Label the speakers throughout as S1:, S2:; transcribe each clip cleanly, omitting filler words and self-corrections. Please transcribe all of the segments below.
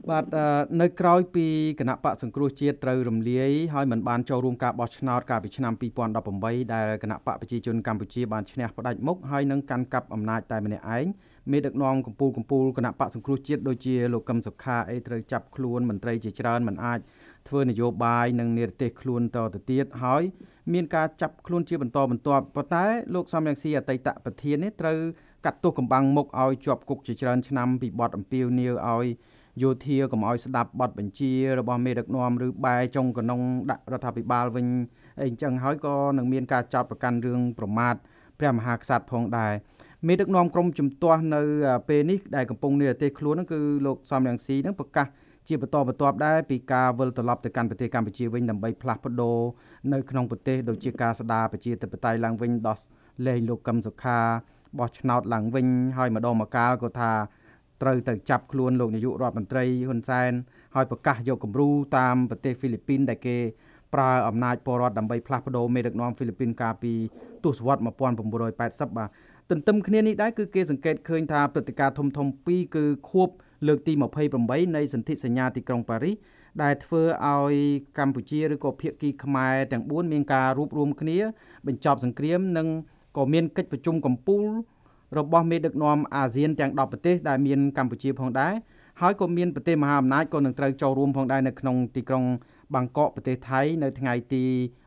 S1: បាទនៅក្រោយពីគណៈបកសង្គ្រោះជាតិត្រូវរំលាយហើយមិនបានចូលរួមការបោះឆ្នោតកាលពីឆ្នាំ2018ដែលគណៈបកប្រជាជនកម្ពុជាបានឈ្នះផ្ដាច់មុខហើយនឹងកាន់កាប់អំណាចតែម្នាក់ឯងមេដឹកនាំកម្ពុជាគណៈបកសង្គ្រោះជាតិដូចជាលោកកឹមសុខាអីត្រូវចាប់ខ្លួនមន្ត្រីជាច្រើនមិនអាចធ្វើនយោបាយនិងនិរទេសខ្លួនតទៅទៀតហើយមានការចាប់ខ្លួនជាបន្តបន្ទាប់ប៉ុន្តែលោកសំរងស៊ីអតីតប្រធាននេះត្រូវកាត់ទោសកំបាំងមុខឲ្យជាប់គុកជាច្រើនឆ្នាំពីបទអំពាវនាវឲ្យយោធាកុំឲ្យស្ដាប់បទបញ្ជារបស់មេដឹកនាំឬបែចុងកណ្ដុងដាក់រដ្ឋាភិបាលវិញអីអញ្ចឹងហើយក៏នឹងមានការចោទប្រកាន់រឿងប្រមាថព្រះមហាក្សត្រផងដែរមេដឹកនាំក្រមជំទាស់នៅពេលនេះដែលកំពុងនិរទេសខ្លួនហ្នឹងគឺលោកសំរងស៊ីហ្នឹងប្រកាសជាបន្តបន្ទាប់ដែរពីការវិលត្រឡប់ទៅកាន់ប្រទេសកម្ពុជាវិញដើម្បីផ្លាស់ប្ដូរនៅក្នុងប្រទេសដូចជាការស្ដារប្រជាធិបតេយ្យឡើងវិញដោះលែងលោកកឹមសុខាបោះឆ្នោតឡើងវិញហើយម្ដងម្កាលក៏ថាត្រូវទៅចាប់ខ្លួនលោកនាយករដ្ឋមន្ត្រីហ៊ុនសែនហើយប្រកាសយកគំរូតាមប្រទេសហ្វីលីពីនដែលគេប្រើអំណាចពលរដ្ឋដើម្បីផ្លាស់ប្ដូរមេដឹកនាំហ្វីលីពីនកាលពីទសវត្សរ៍1980បាទទន្ទឹមគ្នានេះដែរគឺគេសង្កេតឃើញថាព្រឹត្តិការណ៍ធំពីរគឺខួបលើកទី28នៃសន្ធិសញ្ញាទីក្រុងប៉ារីសដែលធ្វើឲ្យកម្ពុជាឬក៏ភាគីខ្មែរទាំង4មានការរួបរวมគ្នាបញ្ចប់សង្គ្រាមនិងក៏មានកិច្ចប្រជុំកំពូលរបស់មេដឹកនាំអាស៊ានទាំង10ប្រទេសដែលមានកម្ពុជាផងដែរហើយក៏មានប្រទេសមហាអំណាចក៏នឹងត្រូវចូលរួមផងដែរនៅក្នុងទីក្រុងបាងកកប្រទេសថៃនៅថ្ងៃទី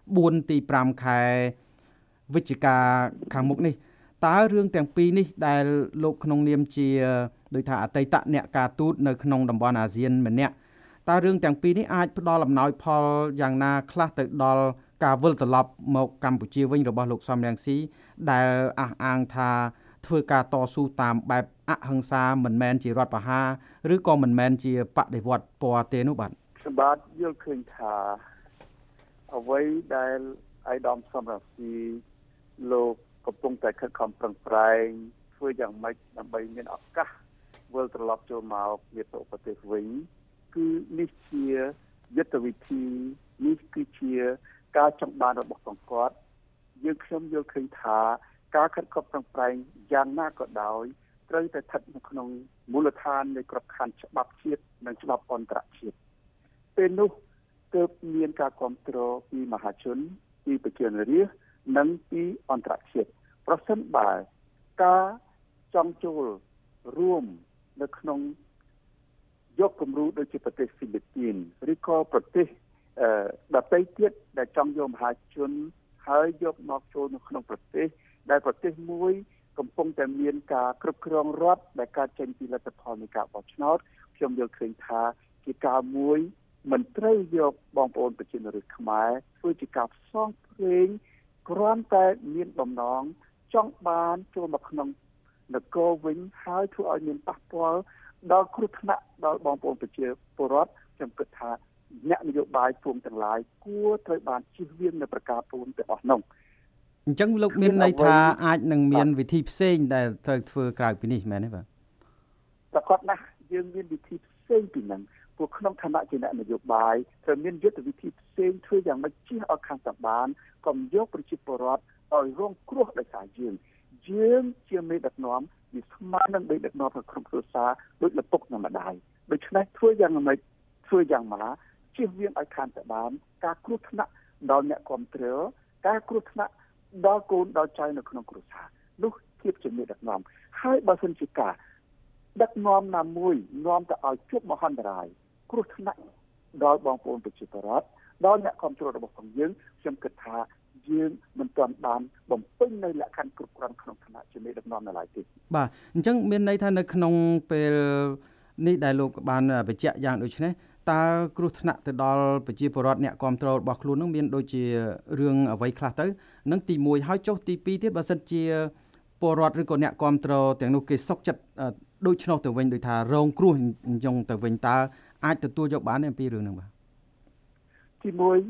S1: 4ទី5ខែវិច្ឆិកាខាងមុខនេះតើរឿងទាំងពីរនេះដែលលោកក្នុងនាមជាដោយថាអតីតអ្នកការទូតនៅក្នុងតំបន់អាស៊ានម្នាក់តើរឿងទាំងពីរនេះអាចផ្ដល់អំណោយផលយ៉ាងណាខ្លះទៅដល់ការវិលត្រឡប់មកកម្ពុជាវិញរបស់លោកសំរងស៊ីដែលអះអាងថាធ្វើការតស៊ូតាមបែបអហិង្សាមិនមែនជារដ្ឋប្រហារឬក៏មិនមែនជាបដិវត្តពណ៌ទេនោះបាទ
S2: សម្បត្តិយល់ឃើញថាអ្វីដែលអាយដាមសំរងស៊ីលោកកំពុងតែខិតខំប្រឹងប្រែងធ្វើយ៉ាងម៉េចដើម្បីមានឱកាសវិលត្រឡប់ចូលមកមាតុប្រទេសវិញគឺនេះជាយុទ្ធវិធីនេះគឺជាការចង់បានរបស់គាត់យើងខ្ញុំយល់ឃើញថាការខិតខំប្រឹងប្រែងយ៉ាងណាក៏ដោយត្រូវតែស្ថិតនៅក្នុងមូលដ្ឋាននៃក្របខ័ណ្ឌច្បាប់ជាតិនិងច្បាប់អន្តរជាតិពេលនោះទើបមានការគ្រប់គ្រងពីមហាជនពីប្រជាជនរាស្ត្រនិងពីអន្តរជាតិប្រសិនបើការចង់ចូលរួមនៅក្នុងយកគំរូដូចជាប្រទេសហ្វីលីពីនឬក៏ប្រទេសដទៃទៀតដែលចង់យកមហាជនហើយយកមកចូលនៅក្នុងប្រទេសដែលប្រទេសមួយកំពុងតែមានការគ្រប់គ្រងរដ្ឋដែលកើតចេញពីលទ្ធផលនៃការបោះឆ្នោតខ្ញុំយល់ឃើញថាជាការមួយមិនត្រូវយកបងប្អូនប្រជាជនរាស្ត្រខ្មែរធ្វើជាការផ្សងព្រេងគ្រាន់តែមានបំណងចង់បានចូលមកក្នុងនគរវិញហើយធ្វើឲ្យមានប៉ះពាល់ដល់គ្រោះថ្នាក់ដល់បងប្អូនប្រជាពលរដ្ឋខ្ញុំគិតថាអ្នកនយោបាយភូមិទាំងឡាយគួរត្រូវបានជៀសវាងនៅប្រការពូនទាំងអស់នោះ
S1: អញ្ចឹងលោកមានន័យថាអាចនឹងមានវិធីផ្សេងដែលត្រូវធ្វើក្រៅពីនេះមែនទេបាទ
S2: ប្រកបណាស់យើងមានវិធីផ្សេងពីហ្នឹងពួកក្នុងឋានៈជាអ្នកនយោបាយត្រូវមានយុទ្ធវិធីផ្សេងធ្វើយ៉ាងម៉េចជៀសឲ្យខាងតាបានកុំយកប្រជាពលរដ្ឋឲ្យរងគ្រោះដោយសារយើងជាមេដឹកនាំវាស្មើនឹងមេដឹកនាំក្នុងក្រុមគ្រួសារដូចឪពុកនិងម្ដាយដូច្នេះធ្វើយ៉ាងម៉េចធ្វើយ៉ាងម៉េចជៀសវាងឲ្យខាងតាបានការគ្រោះថ្នាក់ដល់អ្នកគ្រប់គ្រងការគ្រោះថ្នាក់ដល់កូនដល់ចៅនៅក្នុងគ្រួសារនោះធៀបជាមេដឹកនាំហើយបើសិនជាការដឹកនាំណាមួយនាំទៅឲ្យជួបមហន្តរាយគ្រោះថ្នាក់ដល់បងប្អូនប្រជាពលរដ្ឋដល់អ្នកគ្រប់គ្រងរបស់យើងខ្ញុំគិតថាយើងមិនទាន់បានបំពេញនៅលក្ខខណ្ឌគ្រប់គ្រាន់ក្នុងឋានៈជាមេដឹកនាំនៅឡើយទេ
S1: បាទអញ្ចឹងមានន័យថានៅក្នុងពេលនេះដែលលោកបានបញ្ជាក់យ៉ាងដូចនេះតើគ្រោះថ្នាក់ទៅដល់ប្រជាពលរដ្ឋអ្នកគ្រប់គ្រងរបស់ខ្លួននឹងមានដូចជារឿងអ្វីខ្លះទៅនឹងទី1ហើយចុះទី2ទៀតបើសិនជាពលរដ្ឋឬក៏អ្នកគ្រប់គ្រងទាំងនោះគេសុខចិត្តដូច្នោះទៅវិញដោយថារងគ្រោះអញ្ចឹងទៅវិញតើអាចទទួលយកបានទេអំពីរឿងហ្នឹងបាទ
S2: ទី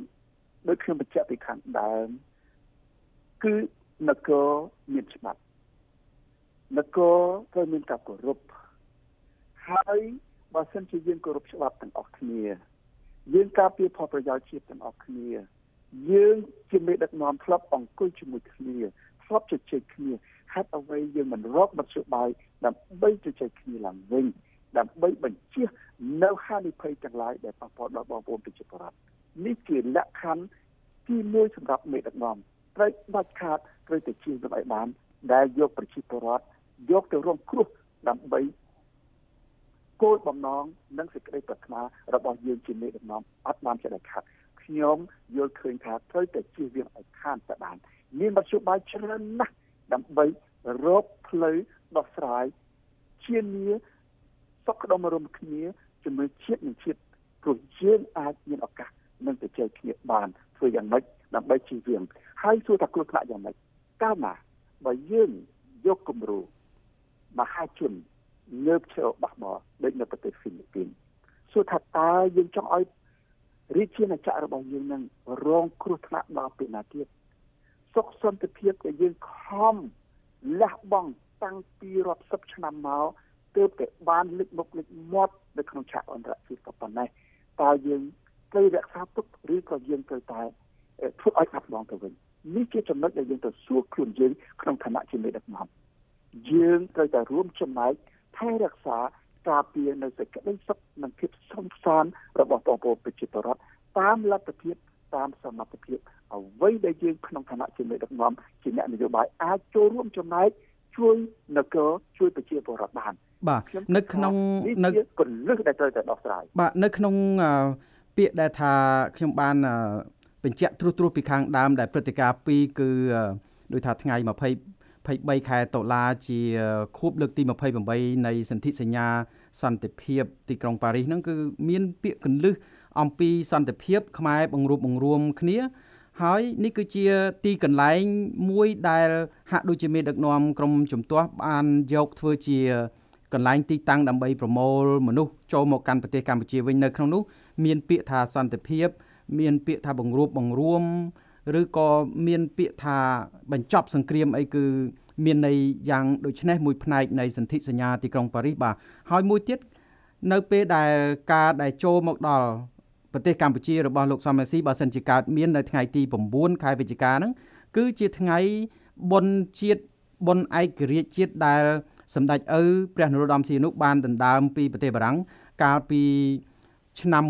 S2: 1ដូចខ្ញុំបញ្ជាក់ពីខាងដើមគឺនគរមានច្បាប់នគរត្រូវមានការគោរពហើយបើសិនជាយើងគោរពច្បាប់ទាំងអស់គ្នាយើងការពារផលប្រយោជន៍ជាតិទាំងអស់គ្នាយើងជាមេដឹកនាំធ្លាប់អង្គុយជាមួយគ្នាធ្លាប់ជជែកគ្នាហេតុអ្វីយើងមិនរកមធ្យោបាយដើម្បីជជែកគ្នាឡើងវិញដើម្បីបញ្ជានៅហានិភ័យទាំងឡាយដែលប៉ះពាល់ដល់បងប្អូនប្រជាពលរដ្ឋនេះជាលក្ខខណ្ឌទី1សម្រាប់មេដឹកនាំត្រូវដាច់ខាតត្រូវតែជៀសវាងឲ្យបានដែលយកប្រជាពលរដ្ឋយកទៅរងគ្រោះដើម្បីគោលបំណងនិងសេចក្តីប្រាថ្នារបស់យើងជាមេដឹកនាំអត់បានជាដាច់ខាតខ្ញុំយល់ឃើញថាត្រូវតែជៀសវាងឲ្យខានទៅបានមានមធ្យោបាយច្រើនណាស់ដើម្បីរកផ្លូវដោះស្រាយជានីសុខដុមរមគ្នាជាមួយជាតិនិងជាតិព្រោះយើងអាចមានឱកាសនឹងទៅជែកគ្នាបានធ្វើយ៉ាងម៉េចដើម្បីជៀសវាងហើយសួរថាគ្រោះថ្នាក់យ៉ាងម៉េចកាលណាបើយើងយកគំរូមហាជនងើបឈរបះបោដូចនៅប្រទេសហ្វីលីពីនសួរថាតើយើងចង់ឲ្យរាជាណាចក្ររបស់យើងនឹងរងគ្រោះថ្នាក់ដល់ពេលណាទៀតសុខសន្តិភាពដែលយើងខំលះបង់តាំងពីរាប់សិបឆ្នាំមកទើបតែបានលិចមុខលិចមាត់នៅក្នុងឆាកអន្តរជាតិក៏ប៉ុណ្ណេះតើយើងត្រូវរក្សាទុកឬក៏យើងត្រូវតែធ្វើឲ្យខាត់បងទៅវិញនេះជាចំណុចដែលយើងត្រូវសួរខ្លួនយើងក្នុងឋានៈជាមេដឹកនាំយើងត្រូវតែរួមចំណែកថែរក្សាការពារនៅសេចក្តីសុខនិងភាពសុខសាន្តរបស់បងប្អូនប្រជាពលរដ្ឋតាមលទ្ធភាពតាមសមត្ថភាពអ្វីដែលយើងក្នុងឋានៈជាមេដឹកនាំជាអ្នកនយោបាយអាចចូលរួមចំណែកជួយនគរជួយប្រជាពលរដ្ឋបាន
S1: បាទនៅក្នុង
S2: នៅកលឹះដែលត្រូវតែដោះស្រាយ
S1: បាទនៅក្នុងពាក្យដែលថាខ្ញុំបានបញ្ជាក់ត្រួសពីខាងដើមដែលព្រឹត្តិការណ៍2គឺដោយថាថ្ងៃ23ខែតុលាជាខួបលើកទី28នៃសន្ធិសញ្ញាសន្តិភាពទីក្រុងប៉ារីសហ្នឹងគឺមានពាក្យកន្លឹះអំពីសន្តិភាពខ្មែរបង្រួមគ្នាហើយនេះគឺជាទីកន្លែងមួយដែលហាក់ដូចជាមេដឹកនាំក្រមជំទាស់បានយកធ្វើជាកន្លែងទីតាំងដើម្បីប្រមូលមនុស្សចូលមកកាន់ប្រទេសកម្ពុជាវិញនៅក្នុងនោះមានពាក្យថាសន្តិភាពមានពាក្យថាបង្រួមឬក៏មានពាក្យថាបញ្ចប់សង្គ្រាមអីគឺមានន័យយ៉ាងដូចនេះមួយផ្នែកនៃសន្ធិសញ្ញាទីក្រុងប៉ារីសបាទហើយមួយទៀតនៅពេលដែលការដែលចូលមកដល់ប្រទេសកម្ពុជារបស់លោកសំរងស៊ីបើសិនជាកើតមាននៅថ្ងៃទី9ខែវិច្ឆិកាហ្នឹងគឺជាថ្ងៃបុណ្យជាតិបុណ្យឯករាជ្យជាតិដែលសម្ដេចឪព្រះនរោត្តមសីហនុបានដណ្ដើមពីប្រទេសបារាំងកាលពីឆ្នាំ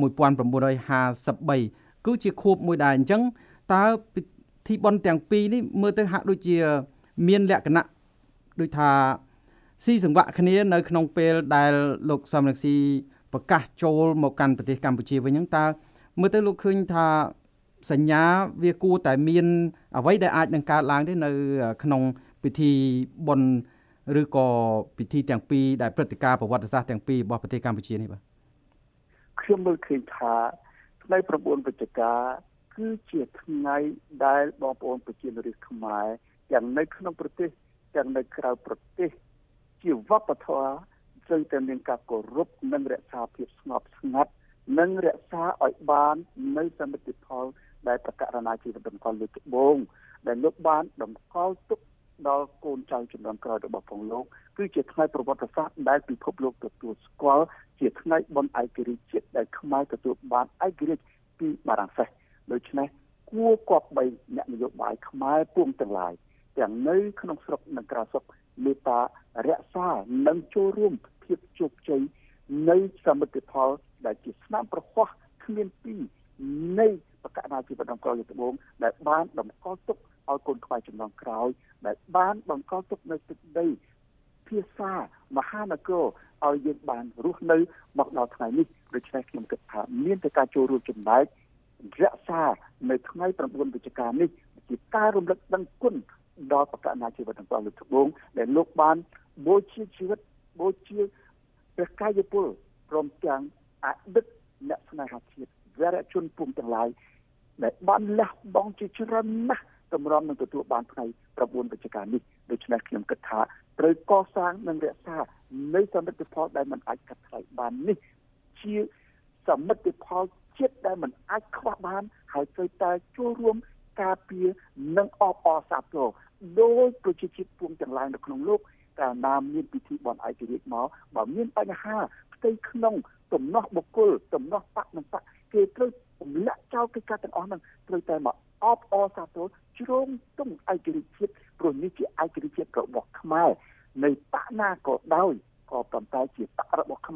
S1: 1953គឺជាខួបមួយដែរអញ្ចឹងតើពិធីបុណ្យទាំងពីរនេះមើលទៅហាក់ដូចជាមានលក្ខណៈដូចថាស៊ីសង្វាក់គ្នានៅក្នុងពេលដែលលោកសំរងស៊ីប្រកាសចូលមកកាន់ប្រទេសកម្ពុជាវិញហ្នឹងតើមើលទៅលោកឃើញថាសញ្ញាវាគួរតែមានអ្វីដែលអាចនឹងកើតឡើងទេនៅក្នុងពិធីបុណ្យឬក៏ពិធីទាំងពីរដែលព្រឹត្តិការណ៍ប្រវត្តិសាស្ត្រទាំងពីររបស់ប្រទេសកម្ពុជានេះបាទ
S2: ខ្ញុំមើលឃើញថាថ្ងៃ9វិច្ឆិកាគឺជាថ្ងៃដែលបងប្អូនប្រជាជនរាស្ត្រខ្មែរទាំងនៅក្នុងប្រទេសទាំងនៅក្រៅប្រទេសជាវប្បធម៌ត្រូវតែមានការគោរពនិងរក្សាភាពស្ងប់ស្ងាត់និងរក្សាឲ្យបាននៅសមិទ្ធផលដែលប្រកាសណាជីវិតតម្កល់លើត្បូងដែលលោកបានតម្កល់ទុកដល់កូនចៅជំនាន់ក្រោយរបស់ផងលោកគឺជាថ្ងៃប្រវត្តិសាស្ត្រដែលពិភពលោកទទួលស្គាល់ជាថ្ងៃបុណ្យឯករាជ្យជាតិដែលខ្មែរទទួលបានឯករាជ្យពីបារាំងសេសដូច្នេះគួរគប្បីអ្នកនយោបាយខ្មែរពុំទាំងឡាយទាំងនៅក្នុងស្រុកនិងក្រៅស្រុកមេត្តារក្សានិងចូលរួមភាពជោគជ័យនៃសមិទ្ធផលដែលជាស្នាមប្រហោះគ្មានពីរនៃបកណាជីវិតអង្គរយុទ្ធវងដែលបានតម្កល់ទុកឲ្យកូនខ្មែរជំនាន់ក្រោយដែលបានបង្កទុកនៅទឹកដីភាសាមហានគរឲ្យយើងបានរស់នៅមកដល់ថ្ងៃនេះដូច្នេះខ្ញុំគិតថាមានតែការចូលរួមចំណែករក្សានៅថ្ងៃ9វិច្ឆិកានេះជាការរំលឹកដឹងគុណដល់បកណាជីវិតអង្គរយុទ្ធវងដែលលោកបានបូជាជីវិតបូជាព្រះកាយពលព្រមទាំងអតីតអ្នកស្នេហាជាតិវរជនពុំទាំងឡាយដែលបានលះបង់ជាច្រើនណាស់តម្រាំនឹងទទួលបានថ្ងៃ9វិច្ឆិកានេះដូច្នេះខ្ញុំគិតថាត្រូវកសាងនិងរក្សានៅសមិទ្ធផលដែលមិនអាចកាត់ថ្លៃបាននេះជាសមិទ្ធផលជាតិដែលមិនអាចខ្វះបានហើយត្រូវតែចូលរួមការពារនិងអបអរសាទរដោយប្រជាជាតិពុំទាំងឡាយនៅក្នុងលោកកាលណាមានពិធីបុណ្យឯករាជ្យមកបើមានបញ្ហាផ្ទៃក្នុងទំនាស់បុគ្គលទំនាស់បកនិងបកគេត្រូវទម្លាក់ចោលកិច្ចការទាំងអស់ហ្នឹងត្រូវតែមកអបអរសាទរជ្រងទុំឯករាជ្យជាតិព្រោះនេះជាឯករាជ្យជាតិរបស់ខ្មែរនៃបកណាក៏ដោយក៏ប៉ុន្តែជាបករបស់ខ្មែរ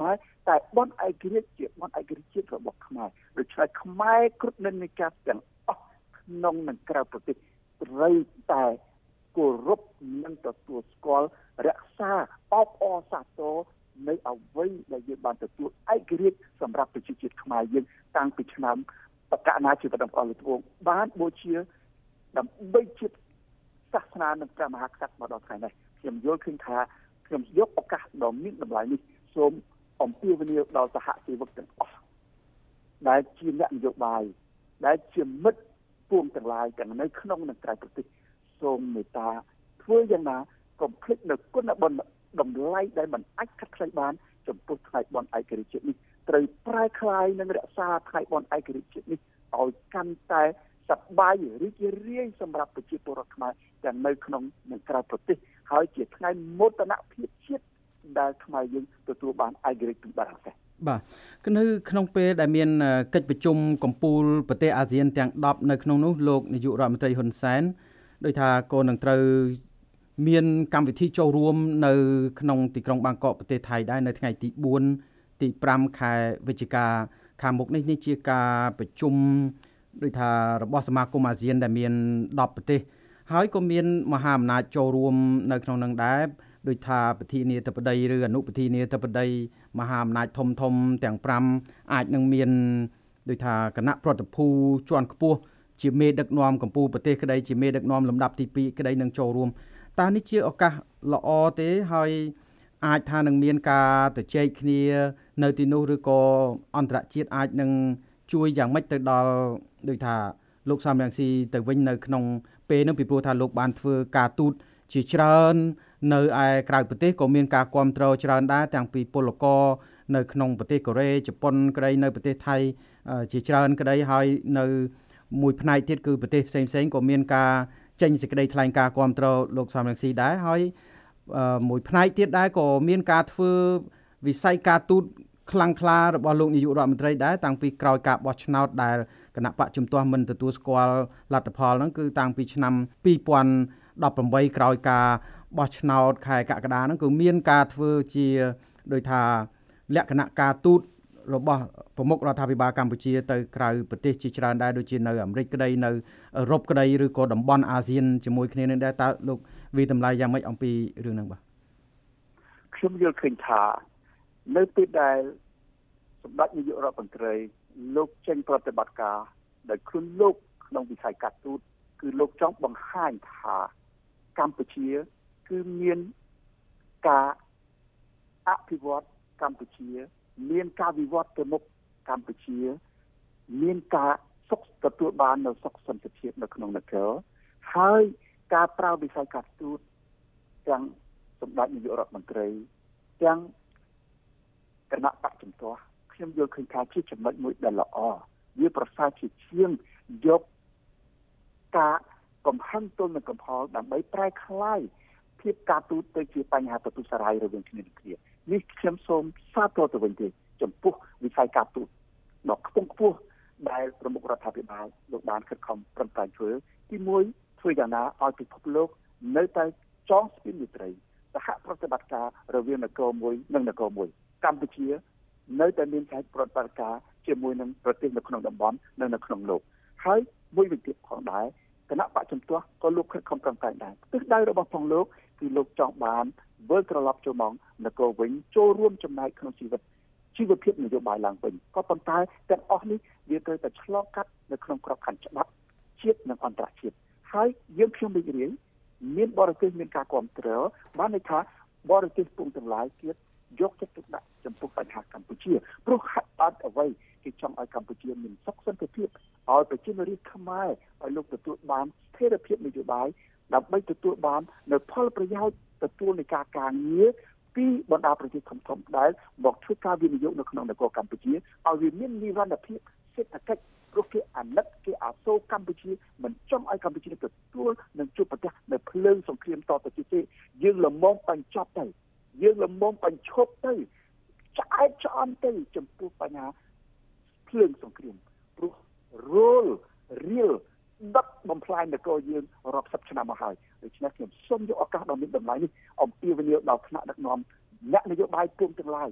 S2: តែបនឯករាជ្យជាបនឯករាជ្យជាតិរបស់ខ្មែរដូច្នេះខ្មែរគ្រប់និន្នាការទាំងអស់ក្នុងនិងក្រៅប្រទេសត្រូវតែគោរពនិងទទួលស្គាល់រក្សាអបអរសាទរនៃអ្វីដែលយើងបានទទួលឯករាជ្យសម្រាប់ប្រជាជាតិខ្មែរយើងតាំងពីឆ្នាំបកណាជីវិតរបស់លោកត្បូងបានបូជាដើម្បីជាតិសាសនានិងព្រះមហាក្សត្រមកដល់ថ្ងៃនេះខ្ញុំយល់ឃើញថាខ្ញុំយកឱកាសដ៏មានតម្លៃនេះសូមអំពាវនាវដល់សហជីវទាំងអស់ដែលជាអ្នកនយោបាយដែលជាមិត្តពួងទាំងឡាយទាំងនៅក្នុងនិងក្រៅប្រទេសសូមមេត្តាធ្វើយ៉ាងណាកុំភ្លេចនៅគុណបុណ្យតម្លៃដែលមិនអាចកាត់ថ្លៃបានចំពោះថ្ងៃបុណ្យឯករាជ្យជាតិនេះត្រូវប្រែក្លាយនិងរក្សាថ្ងៃបុណ្យឯករាជ្យជាតិនេះឲ្យកាន់តែសប្បាយរីករាយសម្រាប់ប្រជាពលរដ្ឋខ្មែរទាំងនៅក្នុងនិងក្រៅប្រទេសហើយជាថ្ងៃមោទនភាពជាតិដែលខ្មែរយើងទទួលបានឯករាជ្យពីបារាំង
S1: បាទគឺនៅក្នុងពេលដែលមានកិច្ចប្រជុំកំពូលប្រទេសអាស៊ានទាំង10នៅក្នុងនោះលោកនាយករដ្ឋមន្ត្រីហ៊ុនសែនដោយថាក៏នឹងត្រូវមានកម្មវិធីចូលរួមនៅក្នុងទីក្រុងបាងកកប្រទេសថៃដែរនៅថ្ងៃទី4ទី5ខែវិច្ឆិកាខាងមុខនេះជាការប្រជុំដោយថារបស់សមាគមអាស៊ានដែលមាន10ប្រទេសហើយក៏មានមហាអំណាចចូលរួមនៅក្នុងនឹងដែរដោយថាប្រធានាធិបតីឬអនុប្រធានាធិបតីមហាអំណាចធំទាំង5អាចនឹងមានដោយថាគណៈប្រតិភូជាន់ខ្ពស់ជាមេដឹកនាំកម្ពុជាប្រទេសក្តីជាមេដឹកនាំលំដាប់ទី2ក្តីនឹងចូលរួមតើនេះជាឱកាសល្អទេហើយអាចថានឹងមានការទៅជែកគ្នានៅទីនោះឬក៏អន្តរជាតិអាចនឹងជួយយ៉ាងម៉េចទៅដល់ដូចថាលោកសំរងស៊ីទៅវិញនៅក្នុងពេលនោះពីព្រោះថាលោកបានធ្វើការទូតជាច្រើននៅឯក្រៅប្រទេសក៏មានការគ្រប់គ្រងច្រើនដែរទាំងពីពលករនៅក្នុងប្រទេសកូរ៉េជប៉ុនក្តីនៅប្រទេសថៃជាច្រើនក្តីហើយនៅមួយផ្នែកទៀតគឺប្រទេសផ្សេងក៏មានការចេញសេចក្តីថ្លែងការណ៍គ្រប់គ្រងលោកសំរងស៊ីដែរហើយមួយផ្នែកទៀតដែរក៏មានការធ្វើវិស័យការទូតខ្លាំងក្លារបស់លោកនាយករដ្ឋមន្ត្រីដែរតាំងពីក្រោយការបោះឆ្នោតដែលគណៈបកជំទាស់មិនទទួលស្គាល់លទ្ធផលហ្នឹងគឺតាំងពីឆ្នាំ2018ក្រោយការបោះឆ្នោតខែកក្កដាហ្នឹងគឺមានការធ្វើជាដោយថាលក្ខណៈការទូតរបស់ប្រមុខរដ្ឋាភិបាលកម្ពុជាទៅក្រៅប្រទេសជាច្រើនដែរដូចជានៅអាមេរិកក្តីនៅអឺរ៉ុបក្តីឬក៏តំបន់អាស៊ានជាមួយគ្នានឹងដែរតើលោកវិតម្លៃយ៉ាងម៉េចអំពីរឿងហ្នឹងបាទ
S2: ខ្ញុំយល់ឃើញថានៅពេលដែលសម្ដេចនាយករដ្ឋមន្ត្រីលោកចេញប្រតិបត្តិការដោយខ្លួនលោកក្នុងវិស័យការទូតគឺលោកចង់បង្ហាញថាកម្ពុជាគឺមានការអភិវឌ្ឍកម្ពុជាមានការវិវត្តទៅមុខកម្ពុជាមានការសុខទទួលបាននៅសុខសន្តិភាពនៅក្នុងនគរហើយការប្រើវិស័យការទូតទាំងសម្ដេចនាយករដ្ឋមន្ត្រីទាំងគណៈបកជំទាស់ខ្ញុំយល់ឃើញថាជាចំណុចមួយដែលល្អវាប្រសើរជាជាងយកការកំហឹងទល់នឹងកំហល់ដើម្បីប្រែក្លាយភាពការទូតទៅជាបញ្ហាទទូចសារាយរវាងគ្នានឹងគ្នានេះខ្ញុំសូមសាទរទៅវិញទេចំពោះវិស័យការទូតដ៏ខ្ពង់ខ្ពស់ដែលប្រមុខរដ្ឋាភិបាលលោកបានខិតខំប្រឹងប្រែងធ្វើទី1ធ្វើយ៉ាងណាឲ្យពិភពលោកនៅតែចងស្ពានមេត្រីសហប្រតិបត្តិការរវាងនគរមួយនិងនគរមួយកម្ពុជានៅតែមានការប្រតិបត្តិការជាមួយនឹងប្រទេសនៅក្នុងតំបន់និងនៅក្នុងលោកហើយមួយវិញទៀតផងដែរគណៈបកជំទាស់ក៏លោកខិតខំប្រឹងប្រែងដែរទិសដៅរបស់ផងលោកគឺលោកចង់បានវិលត្រឡប់ចូលមកនគរវិញចូលរួមចំណែកក្នុងជីវភាពនយោបាយឡើងវិញក៏ប៉ុន្តែទាំងអស់នេះវាត្រូវតែឆ្លងកាត់នៅក្នុងក្របខ័ណ្ឌច្បាប់ជាតិនិងអន្តរជាតិហើយយើងខ្ញុំរីករាយមានបរទេសមានការគ្រប់គ្រងបានន័យថាបរទេសពុំទាំងឡាយទៀតយកចិត្តទុកដាក់ចំពោះបញ្ហាកម្ពុជាព្រោះហាក់អត់អ្វីគេចង់ឲ្យកម្ពុជាមានសុខសន្តិភាពឲ្យប្រជាជនរាស្ត្រខ្មែរឲ្យលោកទទួលបានស្ថិរភាពនយោបាយដើម្បីទទួលបាននៅផលប្រយោជន៍ទទួលនៃការងារពីបណ្ដាប្រទេសធំៗដែលមកធ្វើការវិនិយោគនៅក្នុងនគរកម្ពុជាឲ្យវាមាននិរន្តរភាពសេដ្ឋកិច្ចព្រោះគេអាណិតគេអាសូរកម្ពុជាមិនចង់ឲ្យកម្ពុជាទទួលនឹងជួបប្រទះនៅភ្លើងសង្គ្រាមតទៅទៀតទេយើងល្មមបញ្ចប់ទៅយើងល្មមបញ្ឈប់ទៅឆ្អែតឆ្អន់ទៅចំពោះបញ្ហាភ្លើងសង្គ្រាមព្រោះរៀលដឹកបំផ្លាញនគរយើងរាប់សិបឆ្នាំមកហើយដូច្នេះខ្ញុំសូមយកឱកាសដ៏មានតម្លៃនេះអំពាវនាវដល់ថ្នាក់ដឹកនាំអ្នកនយោបាយពុំទាំងឡាយ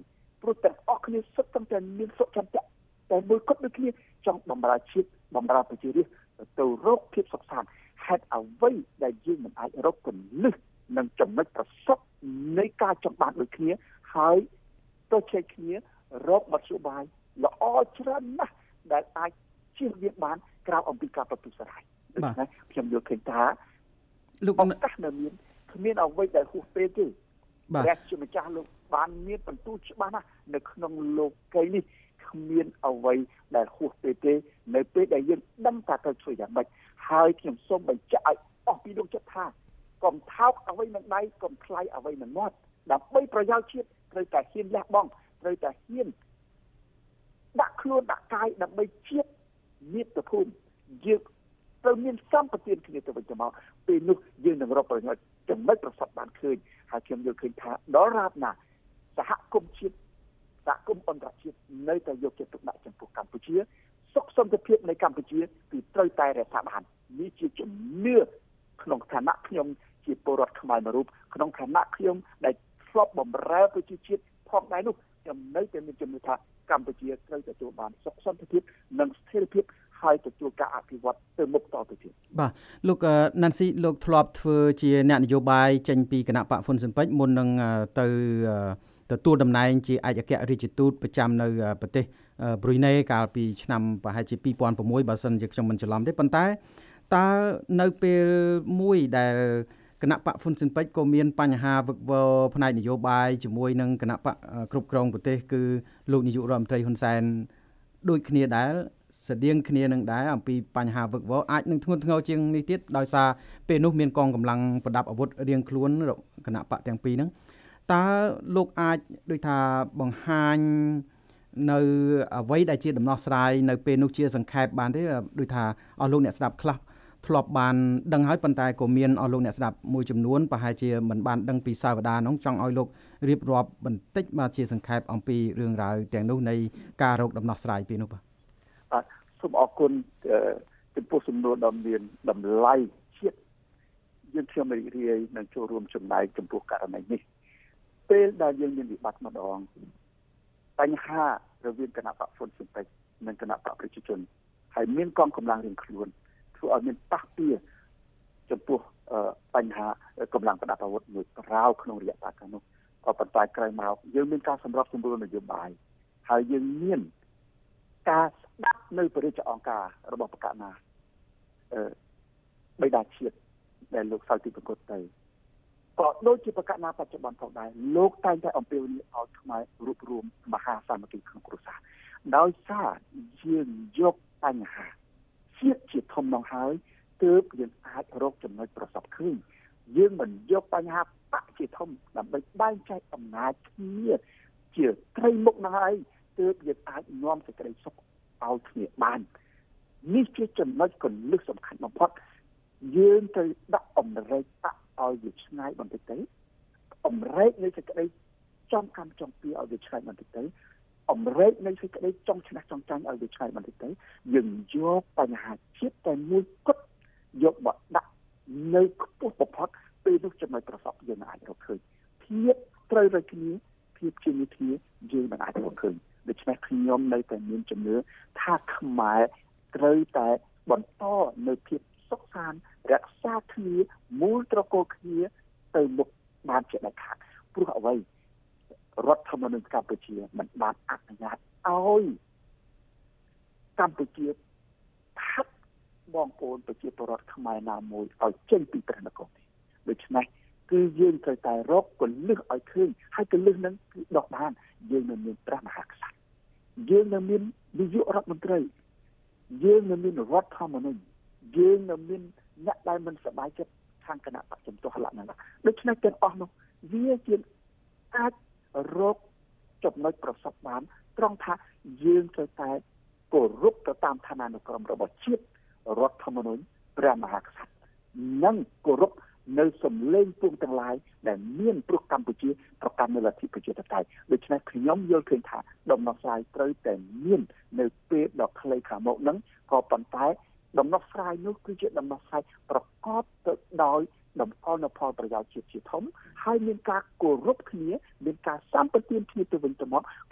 S2: ព្រោះទាំងអស់គ្នាសុទ្ធតែមានសុខចន្ទៈតែមួយគត់ដូចគ្នាចង់បំរើជាតិបំរើប្រជារាស្ត្រទៅរកភាពសុខសាន្តហេតុអ្វីដែលយើងមិនអាចរកគន្លឹះនិងចំណុចប្រសពនៃការចង់បានដូចគ្នាហើយទៅជែកគ្នារកមធ្យោបាយល្អច្រើនណាស់ដែលអាចជៀសវាងបានក្រៅអំពីការប្រទុសរាយដូច្នេះខ្ញុំយល់ឃើញថាលោកឱកាសនៅមានគ្មានអ្វីដែលហួសពេលទេព្រះជាម្ចាស់លោកបានមានបន្ទូលច្បាស់ណាស់នៅក្នុងលោកីនេះគ្មានអ្វីដែលហួសពេលទេនៅពេលដែលយើងដឹងថាត្រូវធ្វើយ៉ាងម៉េចហើយខ្ញុំសូមបញ្ជាក់ឲ្យអស់ពីលោកចិត្តថាកុំថោកអ្វីនឹងដៃកុំថ្លៃអ្វីនឹងមាត់ដើម្បីប្រយោជន៍ជាតិត្រូវតែហ៊ានលះបង់ត្រូវតែហ៊ានដាក់ខ្លួនដាក់កាយដើម្បីជាតិមាតុភូមិយើងត្រូវមានសម្បទានគ្នាទៅវិញទៅមកពេលនោះយើងនឹងរកប្រយោជន៍ចំណុចប្រសពបានឃើញហើយខ្ញុំយល់ឃើញថាដល់រាបណាសហគមន៍ជាតិសហគមន៍អន្តរជាតិនៅតែយកចិត្តទុកដាក់ចំពោះកម្ពុជាសុខសន្តិភាពនៃកម្ពុជាគឺត្រូវតែរក្សាបាននេះជាជំនឿក្នុងឋានៈខ្ញុំជាពលរដ្ឋខ្មែរមួយរូបក្នុងឋានៈខ្ញុំដែលធ្លាប់បម្រើប្រជាជាតិផងដែរនោះខ្ញុំនៅតែមានជំនឿថាកម្ពុជាត្រូវទទួលបានសុខសន្តិភាពនិងស្ថិរភាពហើយទទួលការអភិវឌ្ឍទៅមុខតទៅទៀត
S1: បាទលោកណាន់ស៊ីលោកធ្លាប់ធ្វើជាអ្នកនយោបាយចេញពីគណៈបកហ៊ុនស៊ិនប៉ិចមុននឹងទៅទទួលតំណែងជាឯកអគ្គរដ្ឋទូតប្រចាំនៅប្រទេសប្រ៊ុយណេកាលពីឆ្នាំប្រហែលជា2006បើសិនជាខ្ញុំមិនច្រឡំទេប៉ុន្តែតើនៅពេលមួយដែលគណៈបកហ៊ុនស៊ិនប៉ិចក៏មានបញ្ហាវឹកវរផ្នែកនយោបាយជាមួយនឹងគណៈបកគ្រប់គ្រងប្រទេសគឺលោកនាយករដ្ឋមន្ត្រីហ៊ុនសែនដូចគ្នាដែរស្តៀងគ្នានឹងដែរអំពីបញ្ហាវឹកវរអាចនឹងធ្ងន់ធ្ងរជាងនេះទៀតដោយសារពេលនោះមានកងកម្លាំងប្រដាប់អាវុធរៀងខ្លួនគណៈបកទាំងពីរហ្នឹងតើលោកអាចដូចថាបង្ហាញនៅអ្វីដែលជាដំណោះស្រាយនៅពេលនោះជាសង្ខេបបានទេដូចថាអស់លោកអ្នកស្ដាប់ខ្លះធ្លាប់បានដឹងហើយប៉ុន្តែក៏មានអស់លោកអ្នកស្ដាប់មួយចំនួនប្រហែលជាមិនបានដឹងពីសាវតានោះចង់ឲ្យលោករៀបរាប់បន្តិចមកជាសង្ខេបអំពីរឿងរ៉ាវទាំងនោះនៃការរកដំណោះស្រាយពេលនោះ
S2: បាទសូមអរគុណចំពោះសំណួរដ៏មានតម្លៃជាតិយើងខ្ញុំរីករាយនឹងចូលរួមចំណែកចំពោះករណីនេះពេលដែលយើងមានវិបត្តិម្ដងបញ្ហារវាងគណៈបកហ៊ុនស៊ិនប៉ិចនិងគណៈបកប្រជាជនហើយមានកងកម្លាំងរៀងខ្លួនធ្វើឲ្យមានប៉ះពាល់ចំពោះបញ្ហាកម្លាំងប្រដាប់អាវុធមួយប្រោក្នុងរយៈកាលខាងនោះក៏ប៉ុន្តែក្រោយមកយើងមានការសម្របសម្រួលនយោបាយហើយយើងមានការស្ដាប់នៅព្រះរាជអង្គការរបស់បកណាបិតាជាតិដែលលោកសៅទីប្រកុតទៅក៏ដូចជាបកណាបច្ចុប្បន្នផងដែរលោកតែងតែអំពាវនាវឲ្យខ្មែររួបរวมមហាសាមគ្គីក្នុងគ្រួសារដោយសារយើងយកបញ្ហាជាតិជាធំនោះហើយទើបយើងអាចរកចំណុចប្រសពឃើញយើងមិនយកបញ្ហាបកជាធំដើម្បីបែងចែកអំណាចគ្នាជាត្រីមុខនោះហើយទើបយើងអាចនាំសេចក្តីសុខឲ្យគ្នាបាននេះជាចំណុចគន្លឹះសំខាន់បំផុតយើងត្រូវដាក់អំរែកដាក់ឲ្យវាឆ្ងាយបន្តិចទៅអំរែកនៃសេចក្តីចង់កម្មចង់ពីឲ្យវាឆ្ងាយបន្តិចទៅអំរែកនៃសេចក្តីចង់ឆ្នះចង់ចាញ់ឲ្យវាឆ្ងាយបន្តិចទៅយើងយកបញ្ហាជាតិតែមួយគត់យកមកដាក់នៅខ្ពស់បំផុតពេលនោះចំណុចប្រសពយើងអាចរកឃើញភាពត្រូវរកគ្នាភាពជាមួយគ្នាយើងមិនអាចរកឃើញដូច្នេះខ្ញុំនៅតែមានជំនឿថាខ្មែរត្រូវតែបន្តនៅភាពសុខសាន្តរក្សាគ្នាមូលត្រកូលគ្នាទៅមុខបានជាដាច់ខាតព្រោះអ្វីរដ្ឋធម្មនុញ្ញកម្ពុជាមិនបានអនុញ្ញាតឲ្យកម្ពុជាថាត់បងប្អូនប្រជាពលរដ្ឋខ្មែរណាមួយឲ្យចេញពីព្រះនគរទេដូច្នេះគឺយើងត្រូវតែរកគន្លឹះឲ្យឃើញហើយគន្លឹះហ្នឹងគឺដកបានយើងនៅមានព្រះមហាក្សត្រយើងនៅមាននាយករដ្ឋមន្ត្រីយើងនៅមានរដ្ឋធម្មនុញ្ញយើងនៅមានអ្នកដែលមិនសប្បាយចិត្តខាងគណៈបច្ចំទោះលក្ខណៈដូច្នេះទាំងអស់នោះវាជាអាចរកចំណុចប្រសពបានត្រង់ថាយើងត្រូវតែគោរពទៅតាមឋានានុក្រមរបស់ជាតិរដ្ឋធម្មនុញ្ញព្រះមហាក្សត្រនិងគោរពនៅសម្លេងពងទាំងឡាយដែលមានព្រោះកម្ពុជាប្រកាន់នូវលទ្ធិប្រជាធិបតេយ្យដូច្នេះខ្ញុំយល់ឃើញថាដំណោះស្រាយត្រូវតែមាននៅពេលដ៏ខ្លីខាងមុខហ្នឹងក៏ប៉ុន្តែដំណោះស្រាយនោះគឺជាដំណោះស្រាយប្រកបទៅដោយដំណល់នូវផលប្រយោជន៍ជាតិជាធំហើយមានការគោរពគ្នាមានការសម្បទានគ្នាទៅវិញទៅមក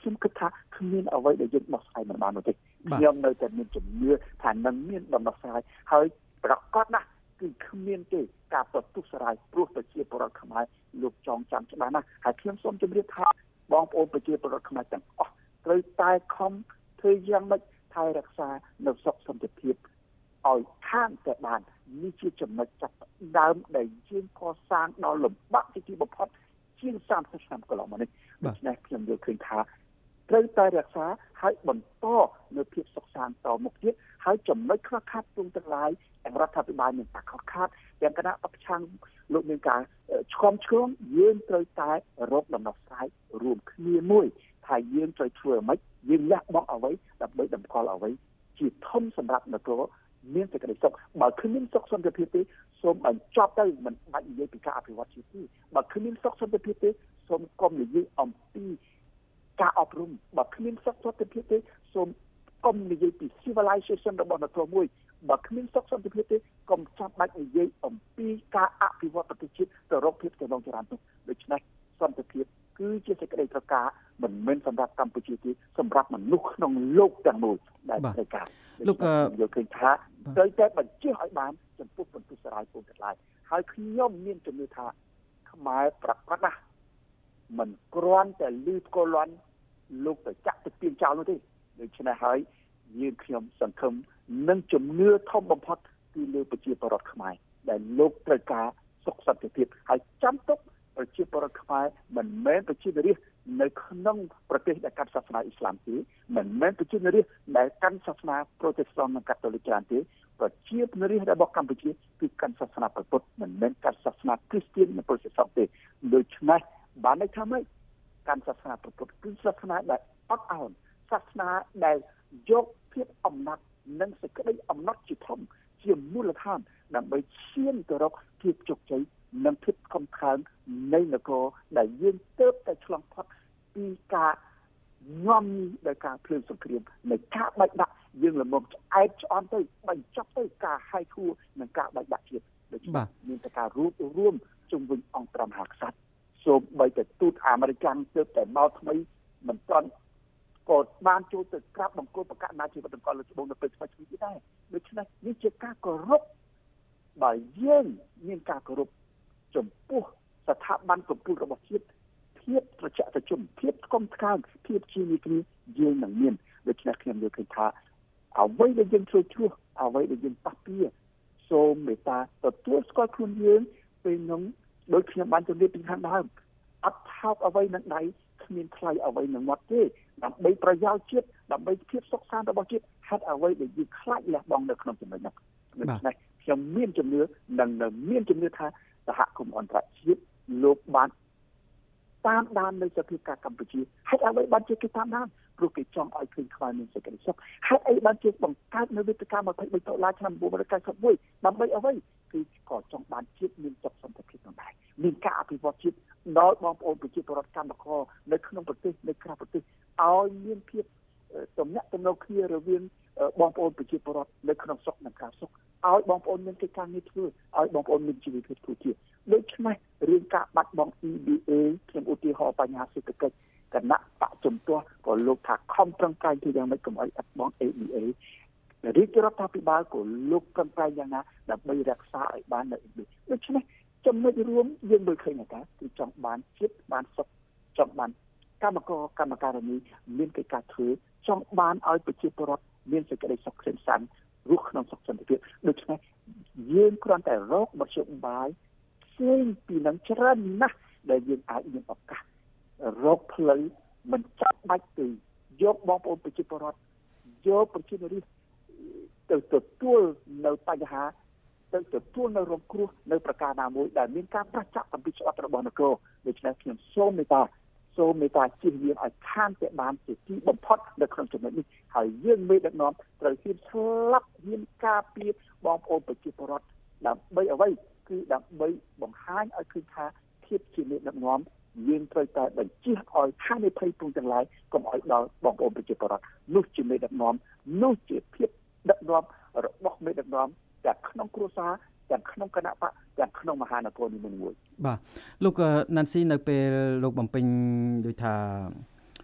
S2: ខ្ញុំគិតថាគ្មានអ្វីដែលយើងដោះស្រាយមិនបាននោះទេខ្ញុំនៅតែមានជំនឿថានឹងមានដំណោះស្រាយហើយប្រកបណាស់គឺគ្មានទេការបន្ទុះស្រាយព្រោះប្រជាពលរដ្ឋខ្មែរលោកចងចាំច្បាស់ណាស់ហើយខ្ញុំសូមជម្រាបថាបងប្អូនប្រជាពលរដ្ឋខ្មែរទាំងអស់ត្រូវតែខំធ្វើយ៉ាងម៉េចថែរក្សានៅសុខសន្តិភាពឲ្យខានតែបាននេះជាចំណុចចាប់ដើមដែលយើងកសាងដល់លំបាកទីបំផុតជាង30ឆ្នាំកន្លងមកនេះដូច្នេះខ្ញុំយល់ឃើញថាត្រូវតែរក្សាហើយបន្តនៅភាពសុខសាន្តតមុខទៀតហើយចំណុចខ្វះខាតទូទាំងឡាយទាំងរដ្ឋាភិបាលមានការខ្វះខាតទាំងគណៈបព្វឆាំងលោកមានការឆ្លងយើងត្រូវតែរកដំណោះស្រាយរួមគ្នាមួយថាយើងត្រូវធ្វើអ្វីយើងលះបង់អ្វីដើម្បីតម្កល់អ្វីជាធំសម្រាប់នគរមានសេចក្តីសុខបើគ្មានសុខសន្តិភាពទេសូមបញ្ចប់ទៅមិនបាច់និយាយពីការអភិវឌ្ឍជាតិទេបើគ្មានសុខសន្តិភាពទេសូមកុំនិយាយអំពីការអប់រំបើគ្មានសុខសន្តិភាពទេសូមកុំនិយាយពី civilization របស់នគរមួយបើគ្មានសុខសន្តិភាពទេកុំចាំបាច់និយាយអំពីការអភិវឌ្ឍប្រទេសជាតិទៅរកភាពចម្រុងចម្រើននោះដូច្នេះសន្តិភាពគឺជាសេចក្តីត្រូវការមិនមែនសម្រាប់កម្ពុជាទេសម្រាប់មនុស្សក្នុងលោកទាំងមូលដែលត្រូវការលោកយកឃើញថាត្រូវតែបញ្ជាឲ្យបានចំពោះបន្ទុះស្រាយពូនទាំងឡាយហើយខ្ញុំមានជំនឿថាខ្មែរប្រកាសណាស់មិនគ្រាន់តែលឺស្គរលាន់លោកទៅចាក់ទៅទៀងចោលនោះទេដូច្នេះហើយយើងខ្ញុំសង្ឃឹមនិងជំនឿធំបំផុតគឺលើប្រជាពលរដ្ឋខ្មែរដែលលោកត្រូវការសុខសន្តិភាពហើយចាំទុកប្រជាពលរដ្ឋខ្មែរមិនមែនប្រជាជនរាស្ត្រនៅក្នុងប្រទេសដែលកាន់សាសនាអ៊ីស្លាមទេមិនមែនប្រជាជនរាស្ត្រដែលកាន់សាសនាប្រូតេស្តង់និងកាតូលិកច្រើនទេប្រជាជនរាស្ត្ររបស់កម្ពុជាគឺកាន់សាសនាពុទ្ធមិនមែនកាន់សាសនាគ្រីស្ទាននិងប្រូតេស្តង់ទេដូច្នេះបានន័យថាម៉េចកាន់សាសនាពុទ្ធគឺសាសនាដែលអត់ឱនសាសនាដែលយកភាពអំណត់និងសេចក្តីអំណត់ជាធំជាមូលដ្ឋានដើម្បីឈានទៅរកភាពជោគជ័យនិងភាពខំខាននៃនគរដែលយើងទើបតែឆ្លងផុតពីការញោមញីដោយការភ្លើងសង្គ្រាមនៃការបែកបាក់យើងល្មមឆ្អែតឆ្អន់ទៅបញ្ចប់ទៅការហាយធួនិងការបែកបាក់ជាតិដូច្នេះមានតែការរួមជុំវិញអង្គព្រះមហាក្សត្រសូម្បីតែទូតអាមេរិកទើបតែមកថ្មីមិនទាន់ក៏បានចូលទៅក្រាបបង្គោលប្រកាសណាជីវិតអង្គលើច្បងនៅពេលថ្មីទៀតដែរដូច្នេះនេះជាការគោរពបើយើងមានការគោរពចំពោះស្ថាប័នកម្ពុជារបស់ជាតិភាពត្រជាក់ត្រជុំភាពស្គមស្កើងភាពជានីតិយើងនឹងមានដូច្នេះខ្ញុំយល់ឃើញថាអ្វីដែលយើងជួយឆ្លោះអ្វីដែលយើងប៉ះពាល់សូមមេត្តាទទួលស្គាល់ខ្លួនយើងពេលនោះដោយខ្ញុំបានជម្រាបពីខាងដើមអត់ថោកអ្វីនឹងដៃគ្មានថ្លៃអ្វីនឹងមាត់ទេដើម្បីប្រយោជន៍ជាតិដើម្បីភាពសុខសាន្តរបស់ជាតិហេតុអ្វីដែលយើងខ្លាចលះបង់នៅក្នុងចំណុចនោះដូច្នេះខ្ញុំមានជំនឿនិងមានជំនឿថាសហគមន៍អន្តរជាតិលោកបានតាមដាននៅសភាពការកម្ពុជាហេតុអ្វីបានជាគេតាមដានព្រោះគេចង់ឲ្យឃើញខ្មែរមានសេចក្តីសុខហេតុអីបានជាបង្កើតនៅវិទ្យា23ដុល្លារឆ្នាំ1991ដើម្បីអ្វីគឺក៏ចង់បានជាតិមានសុខសន្តិភាពផងដែរមានការអភិវឌ្ឍជាតិដល់បងប្អូនប្រជាពលរដ្ឋកម្មករនៅក្នុងប្រទេសនៅក្រៅប្រទេសឲ្យមានភាពទំនាក់ទំនងគ្នារវាងបងប្អូនប្រជាពលរដ្ឋនៅក្នុងស្រុកនិងក្រៅស្រុកឲ្យបងប្អូនមានកិច្ចការងារធ្វើឲ្យបងប្អូនមានជីវភាពទូទៅដូច្នេះរឿងការបាត់បង់ EBA ខ្ញុំឧទាហរណ៍បញ្ហាសេដ្ឋកិច្ចគណៈបកជំទាស់ក៏លោកថាខំប្រឹងប្រែងធ្វើយ៉ាងម៉េចកុំឲ្យបាត់បង់ ABA រាជរដ្ឋាភិបាលក៏លោកប្រឹងប្រែងយ៉ាងណាដើម្បីរក្សាឲ្យបាននៅ EBA ដូច្នេះចំណុចរួមយើងមើលឃើញថាគឺចង់បានជាតិបានសុខចង់បានកម្មការិនីមានកិច្ចការធ្វើចង់បានឲ្យប្រជាពលរដ្ឋមានសេចក្តីសុខក្សាន្តរស់ក្នុងសុខសន្តិភាពដូច្នេះយើងគ្រាន់តែរកមធ្យោបាយផ្សេងពីនឹងច្រើនណាស់ដែលយើងអាចមានឱកាសរកផ្លូវមិនចាំបាច់ទៅយកបងប្អូនប្រជាពលរដ្ឋយកប្រជាជនរាស្ត្រទៅទទួលនៅបញ្ហាទៅទទួលនៅរងគ្រោះនៅប្រការណាមួយដែលមានការប្រឆាំងអំពីច្បាប់របស់នគរដូច្នេះខ្ញុំសូមមេត្តាជៀសវាងឲ្យខានតែបានជាទីបំផុតនៅក្នុងចំណុចនេះហើយយើងមេដឹកនាំត្រូវហ៊ានស្លាប់ហ៊ានការពារបងប្អូនប្រជាពលរដ្ឋដើម្បីអ្វីគឺដើម្បីបង្ហាញឲ្យឃើញថាភាពជាមេដឹកនាំយើងត្រូវតែបញ្ជាឲ្យហានិភ័យពុំទាំងឡាយកុំឲ្យដល់បងប្អូនប្រជាពលរដ្ឋនោះជាមេដឹកនាំនោះជាភាពដឹកនាំរបស់មេដឹកនាំទាំងក្នុងគ្រួសារទាំងក្នុងគណៈបកទាំងក្នុងមហានគរនីមួយៗ
S1: បាទលោកណាន់ស៊ីនៅពេលលោកបំពេញដូចថាត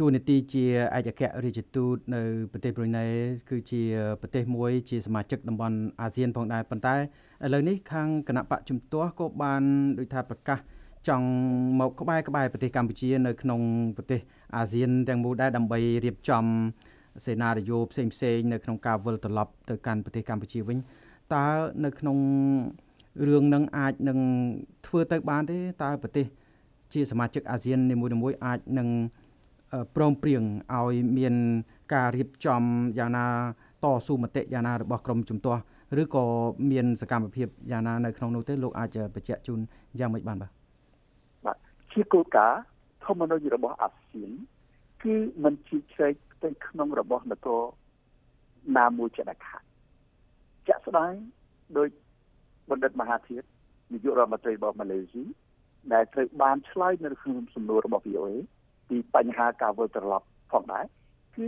S1: តួនាទីជាឯកអគ្គរដ្ឋទូតនៅប្រទេសប្រ៊ុយណេគឺជាប្រទេសមួយជាសមាជិកតំបន់អាស៊ានផងដែរប៉ុន្តែឥឡូវនេះខាងគណៈបកជំទាស់ក៏បានដូចថាប្រកាសចង់មកក្បែរប្រទេសកម្ពុជានៅក្នុងប្រទេសអាស៊ានទាំងមូលដែរដើម្បីរៀបចំសេណារីយ៉ូផ្សេងៗនៅក្នុងការវិលត្រឡប់ទៅកាន់ប្រទេសកម្ពុជាវិញតើនៅក្នុងរឿងនឹងអាចនឹងធ្វើទៅបានទេតើប្រទេសជាសមាជិកអាស៊ាននីមួយៗអាចនឹងព្រមព្រៀងឲ្យមានការរៀបចំយ៉ាងណាតស៊ូមតិយ៉ាងណារបស់ក្រមជំទាស់ឬក៏មានសកម្មភាពយ៉ាងណានៅក្នុងនោះទេលោកអាចបញ្ជាក់ជូនយ៉ាងម៉េចបាន
S2: បាទជាគោលការណ៍ធម្មនុញ្ញរបស់អាស៊ានគឺមិនជាជ្រែកទៅក្នុងរបស់នគរណាមួយជាដាច់ខាតជាក់ស្ដែងដោយបណ្ឌិតមហាធិបនាយករដ្ឋមន្ត្រីរបស់ម៉ាឡេស៊ីដែលត្រូវបានឆ្លើយនៅក្នុងសំណួររបស់ VOA ពីបញ្ហាការវិលត្រឡប់ផងដែរគឺ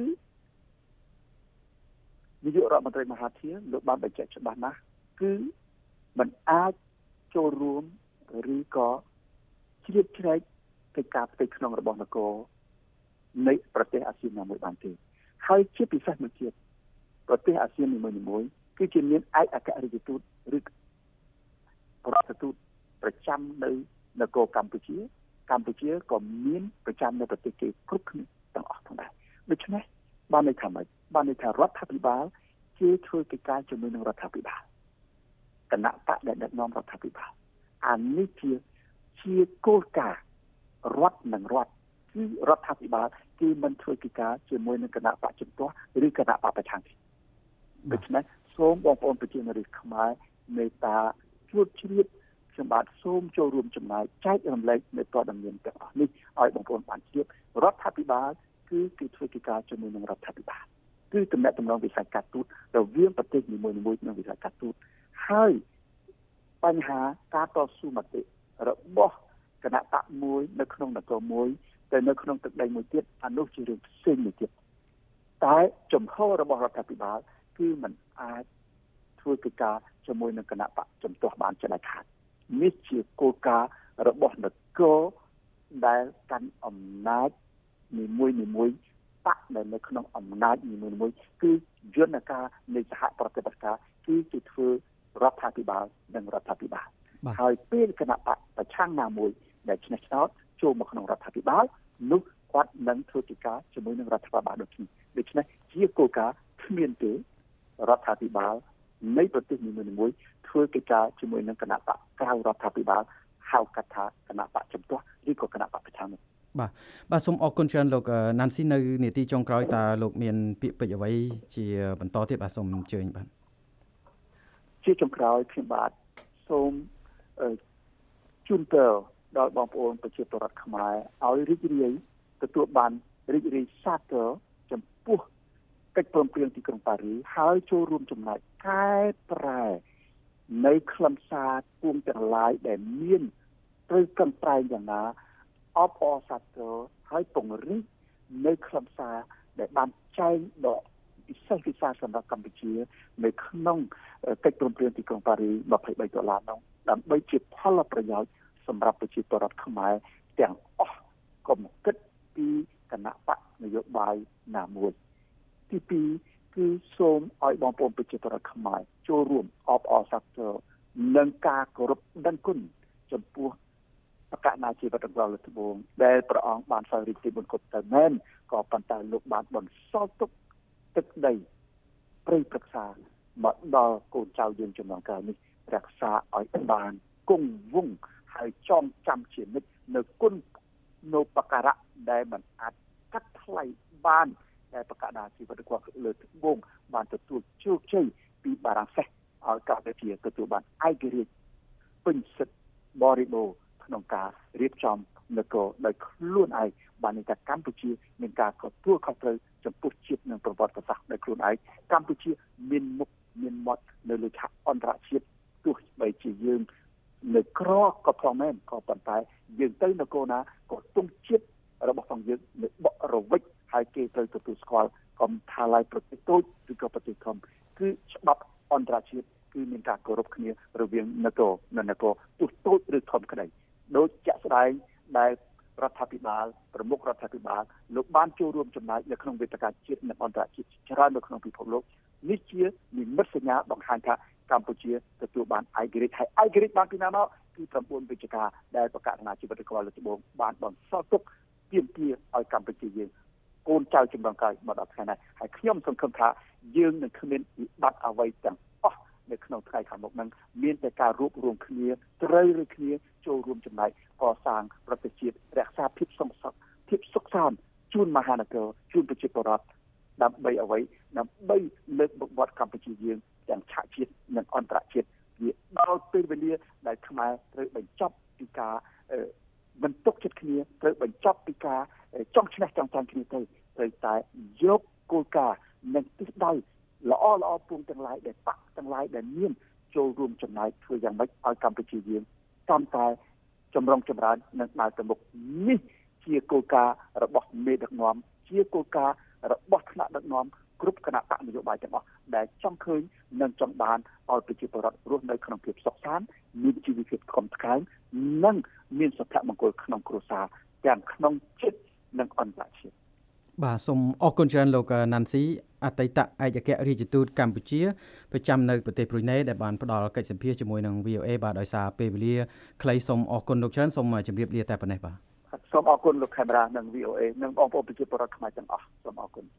S2: នាយករដ្ឋមន្ត្រីមហាធិបលោកបានបញ្ជាក់ច្បាស់ណាស់គឺมันអាចចូលរួមឬក៏ជ្រៀតជ្រែកកិច្ចការផ្ទៃក្នុងរបស់នគរនៃប្រទេសអាស៊ានណាមួយបានទេហើយជាពិសេសមួយទៀតប្រទេសអាស៊ាននីមួយៗគឺជាមានឯកអគ្គរដ្ឋទូតឬរដ្ឋទូតប្រចាំនៅនគរកម្ពុជាក៏មានប្រចាំនៅប្រទេសគេគ្រប់គ្នាទាំងអស់ផងដែរដូច្នេះបានន័យថាម៉េចបានន័យថារដ្ឋាភិបាលជាធ្វើកិច្ចការជាមួយនឹងរដ្ឋាភិបាលគណៈបកដែលដឹកនាំរដ្ឋាភិបាលអានេះជាគោលការណ៍រដ្ឋនឹងរដ្ឋគឺរដ្ឋាភិបាលគឺមិនធ្វើកិច្ចការជាមួយនឹងគណៈបកជំទាស់ឬគណៈបកប្រឆាំងទេដូច្នេះសូមបងប្អូនប្រជាជនរាស្ត្រខ្មែរមេត្តាជួបជ្រាបខ្ញុំបាទសូមចូលរួមចំណែកចែករំលែកនៅព័ត៌មានទាំងអស់នេះឲ្យបងប្អូនបានជ្រាបរដ្ឋាភិបាលគឺធ្វើកិច្ចការជាមួយនឹងរដ្ឋាភិបាលគឺទំនាក់ទំនងវិស័យការទូតរវាងប្រទេសនីមួយៗក្នុងវិស័យការទូតហើយបញ្ហាការតស៊ូមតិរបស់គណៈបកមួយនៅក្នុងនគរមួយទៅនៅក្នុងទឹកដីមួយទៀតអានោះជារឿងផ្សេងមួយទៀតតែចំហរបស់រដ្ឋាភិបាលគឺมันអាចធ្វើកិច្ចការជាមួយនឹងគណៈបកជំទាស់បានច្បាស់ខាតនេះជាគោលការណ៍របស់នគរដែលកាន់អំណាចនីមួយៗបកដែលនៅក្នុងអំណាចនីមួយៗគឺយន្តការនៃសហប្រតិបត្តិការគឺធ្វើរដ្ឋាភិបាលនិងរដ្ឋាភិបាលហើយពេលគណៈបកប្រឆាំងណាមួយដែលឆ្នះឆ្នោតចូលមកក្នុងរដ្ឋាភិបាលនោះគាត់នឹងធ្វើកិច្ចការជាមួយនឹងរដ្ឋាភិបាលដូចនេះដូច្នេះជាគោលការណ៍គ្មានទេរដ្ឋាភិបាលនៃប្រទេសនីមួយៗធ្វើកិច្ចការជាមួយនឹងគណៈបកក្រៅរដ្ឋាភិបាលហៅកាត់ថាគណៈបកជំទាស់ឬក៏គណៈបកប្រឆាំង
S1: បាទសូមអរគុណច្រើនលោកណាន់ស៊ីនៅនាទីចុងក្រោយតើលោកមានពាក្យពេចន៍អ្វីជាបន្តទៀតបាទសូមអញ្ជើញបាទ
S2: ជាចុងក្រោយខ្ញុំបាទសូមជូនពរដល់បងប្អូនប្រជាពលរដ្ឋខ្មែរឲ្យរីករាយទទួលបានរីករាយសាទរចំពោះកិច្ចព្រមព្រៀងទីក្រុងប៉ារីសហើយចូលរួមចំណែកកែប្រែនៅខ្លឹមសារពួងទាំងឡាយដែលមានត្រូវកំប្រែងយ៉ាងណាអបអរសាទរហើយពង្រីកនៅខ្លឹមសារដែលបានចែងដកពិសេសសម្រាប់កម្ពុជានៅក្នុងកិច្ចព្រមព្រៀងទីក្រុងប៉ារីស$23នោះដើម្បីជាផលប្រយោជន៍សម្រាប់ប្រជាពលរដ្ឋខ្មែរទាំងអស់កុំគិតពីគណៈបកនយោបាយណាមួយទី2គឺសូមឲ្យបងប្អូនប្រជាពលរដ្ឋខ្មែរចូលរួមអបអរសាទរនិងការគោរពដឹងគុណចំពោះបកណាជីវិតរបស់លោកត្បូងដែលព្រះអង្គបានសោយរាជ្យទីបុណ្យគប់ទៅមែនក៏ប៉ុន្តែលោកបានបន្សល់ទុកទឹកដីព្រៃព្រឹក្សាមកដល់កូនចៅយើងជំនាន់ក្រោយនេះរក្សាឲ្យបានគង់វង្សហើយចងចាំជានិច្ចនៅគុណនៅបការៈដែលមិនអាចកាត់ថ្លៃបានដែលបកណាជីវិតរបស់លើកត្បូងបានទទួលជោគជ័យពីបារាំងសេះឲ្យកម្ពុជាទទួលបានឯករាជ្យពេញសិទ្ធិបរិបូរណ៍ក្នុងការរៀបចំនគរដោយខ្លួនឯងបានន័យថាកម្ពុជាមានការទទួលខុសត្រូវចំពោះជាតិនិងប្រវត្តិសាស្ត្រដោយខ្លួនឯងកម្ពុជាមានមុខមានមាត់នៅលើឆាកអន្តរជាតិទោះបីជាយើងនៅក្រក៏ផងមែនក៏ប៉ុន្តែយើងទៅនគរណាក៏ទង់ជាតិរបស់ផងយើងនៅបករវិចហើយគេត្រូវទទួលស្គាល់កុំថាឡើយប្រទេសតូចឬក៏ប្រទេសធំគឺច្បាប់អន្តរជាតិគឺមានការគោរពគ្នារវាងនគរនិងនគរទោះតូចឬធំក្តីដូចជាក់ស្ដែងដែលរដ្ឋាភិបាលប្រមុខរដ្ឋាភិបាលលោកបានចូលរួមចំណែកនៅក្នុងវេទិកាជាតិនិងអន្តរជាតិច្រើននៅក្នុងពិភពលោកនេះជានិមិត្តសញ្ញាបង្ហាញថាកម្ពុជាទទួលបានឯករាជ្យហើយឯករាជ្យបានពីណាមកគឺ9វិច្ឆិកាដែលប្រកាសណាជីវិតរបស់លោកត្បូងបានបន្សល់ទុកទាមទារឲ្យកម្ពុជាយើងកូនចៅជំនាន់ក្រោយមកដល់ថ្ងៃនេះហើយខ្ញុំសង្ឃឹមថាយើងនឹងគ្មានវិបត្តិអ្វីទាំងអស់នៅក្នុងថ្ងៃខាងមុខនឹងមានតែការរួបរวมគ្នាត្រូវឬគ្នាចូលរួមចំណែកកសាងប្រទេសជាតិរក្សាភាពសុខសាន្តជូនមហានគរជូនប្រជាពលរដ្ឋដើម្បីអ្វីដើម្បីលើកមុខមាត់កម្ពុជាយើងទាំងឆាកជាតិនិងអន្តរជាតិវាដល់ពេលវេលាដែលខ្មែរត្រូវបញ្ចប់ពីការមិនទុកចិត្តគ្នាត្រូវបញ្ចប់ពីការចង់ឈ្នះចង់ចាញ់គ្នាទៅត្រូវតែយកគោលការណ៍និងទិសដៅល្អពួងទាំងឡាយដែលបាក់ទាំងឡាយដែលមានចូលរួមចំណែកធ្វើយ៉ាងម៉េចឲ្យកម្ពុជាយើងកាន់តែចម្រុងចម្រើននិងដើរទៅមុខនេះជាគោលការណ៍របស់មេដឹកនាំជាគោលការណ៍របស់ថ្នាក់ដឹកនាំគ្រប់គណៈបកនយោបាយទាំងអស់ដែលចង់ឃើញនិងចង់បានឲ្យប្រជាពលរដ្ឋរស់នៅក្នុងភាពសុខសាន្តមានជីវភាពខំថ្កើងនិងមានសុភមង្គលក្នុងគ្រួសារទាំងក្នុងជាតិនិងអន្តរជាតិ
S1: បាទសូមអរគុណច្រើនលោកណាន់ស៊ីអតីតឯកអគ្គរដ្ឋទូតកម្ពុជាប្រចាំនៅប្រទេសប្រ៊ុយណេដែលបានផ្ដល់កិច្ចសម្ភាសជាមួយនឹង VOA បាទដោយសារពេលវេលាខ្លីសូមអរគុណលោកច្រើនសូមជម្រាបលាតែប៉ុណ្ណេះបាទ
S2: សូមអរគុណលោកខេមរានិង VOA និងបងប្អូនប្រជាពលរដ្ឋខ្មែរទាំងអស់សូមអរគុណ